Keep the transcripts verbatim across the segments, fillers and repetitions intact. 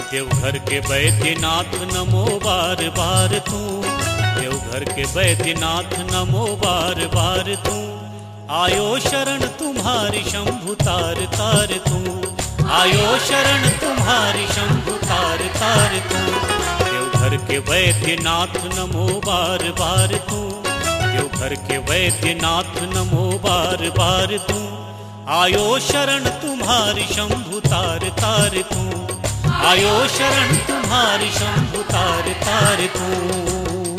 देवघर के वैद्यनाथ नमो बार बार तू, देवघर के वैद्यनाथ नमो बार बार तू, आयो शरण तुम्हारी शंभु तार तार तू, आयो शरण तुम्हारी शंभु तार तार तू। देवघर के वैद्यनाथ नमो बार बार तू, देवघर के वैद्यनाथ नमो बार बार तू, आयो शरण तुम्हारी शंभु तार तार तू, आयो शरण तुम्हारी शंभु तार तार तू।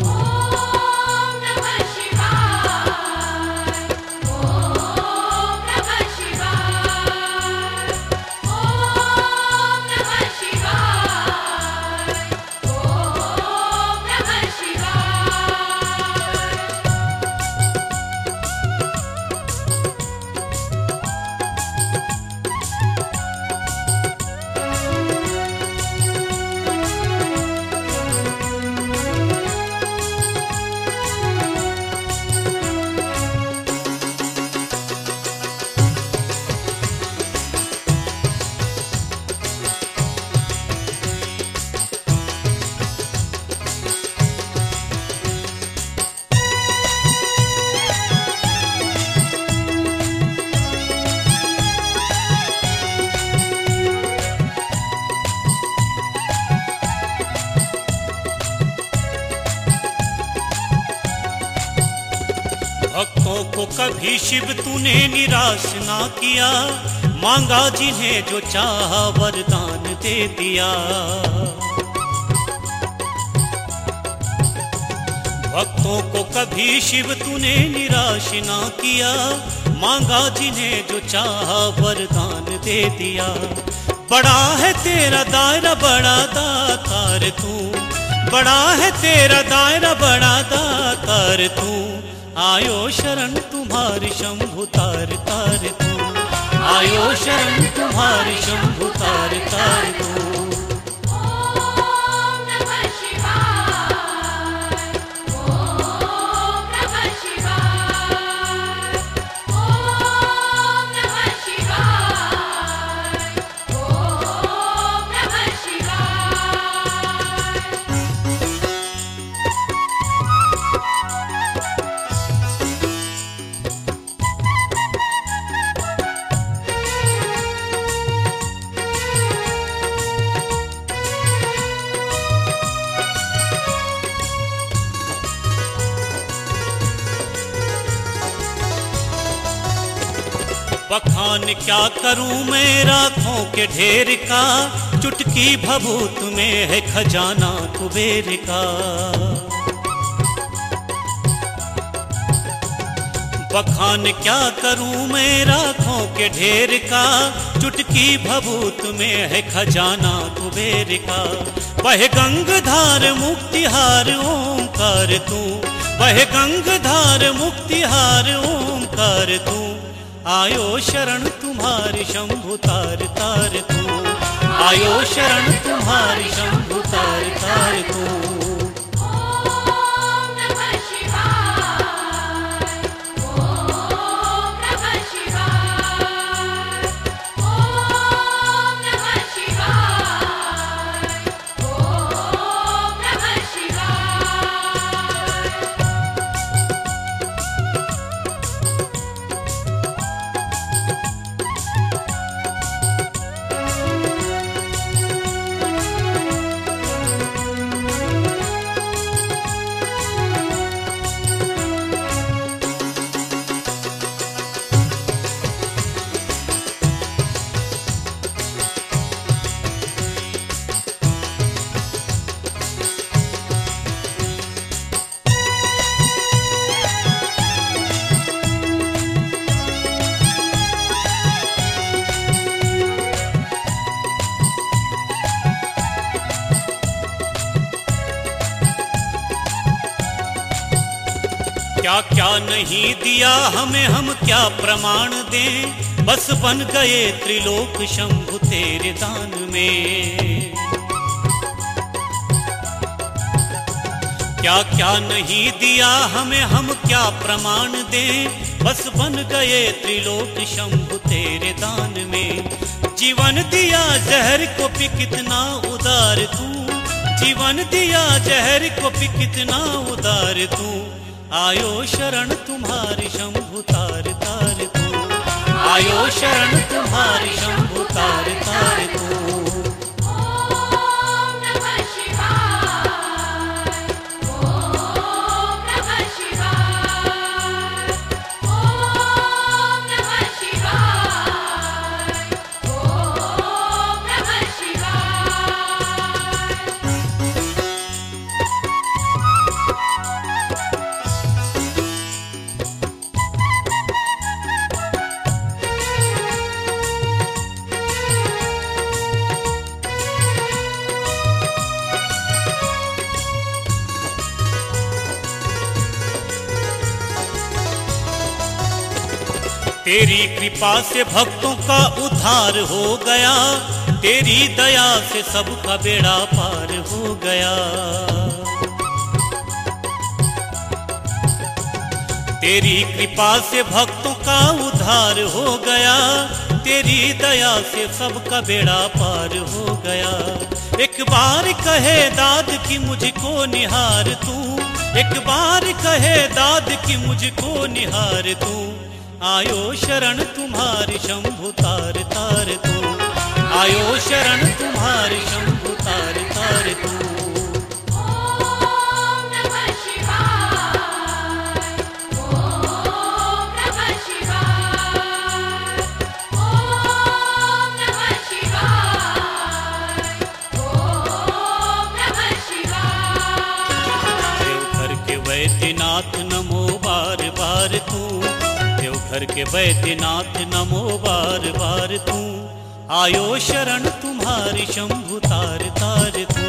भक्तों को कभी शिव तूने निराश ना किया, मांगा जिन्हें जो चाहा वरदान दे दिया। भक्तों को कभी शिव तूने निराश ना किया, मांगा जिन्हें जो चाहा वरदान दे दिया। बड़ा है तेरा दायरा बड़ा दातार तू, बड़ा है तेरा दायरा बड़ा दातार तू, आयो शरण तुम्हारी शंभु तार तार तू, आयो शरण तुम्हारी शंभु तार तार तू। बखान क्या करूं मैं राखों के ढेर का, चुटकी भभूत में है खजाना कुबेर का। बखान क्या करूं मैं राखों के ढेर का, चुटकी भभूत में है खजाना कुबेर का। वह गंगधार मुक्तिहार ओंकार तू, वह गंगधार मुक्तिहार ओंकार तू, आयो शरण तुम्हारी शंभु तार तार तू, आयो शरण तुम्हारी शंभु तार तार तू। क्या क्या नहीं दिया हमें, हम क्या प्रमाण दें, बस बन गए त्रिलोक शंभु तेरे दान में। क्या क्या नहीं दिया हमें, हम क्या प्रमाण दें, बस बन गए त्रिलोक शंभु तेरे दान में। जीवन दिया जहर को भी कितना उदार तू, जीवन दिया जहर को भी कितना उदार तू। आयो शरण तुम्हारी शंभु तार तार तू, आयो शरण तुम्हारी शंभु तार तार तू। तेरी कृपा से भक्तों का उद्धार हो गया, तेरी दया से सबका बेड़ा पार हो गया। तेरी कृपा से भक्तों का उद्धार हो गया, तेरी दया से सबका बेड़ा पार हो गया। एक बार कहे दाद की मुझको निहार तू, एक बार कहे दाद की मुझको निहार तू। आयो शरण तुम्हारी शंभु तार तार तू, आयो शरण तुम्हारी शंभु तार तार तू। ओम नमः शिवाय, ओम नमः शिवाय, ओम नमः शिवाय, ओम नमः शिवाय। देवघर के वैद्यनाथ नमो बार बार तू, देवघर के वैद्यनाथ नमो बार बार तू। आयो शरण तुम्हारी शंभु तार तार तू।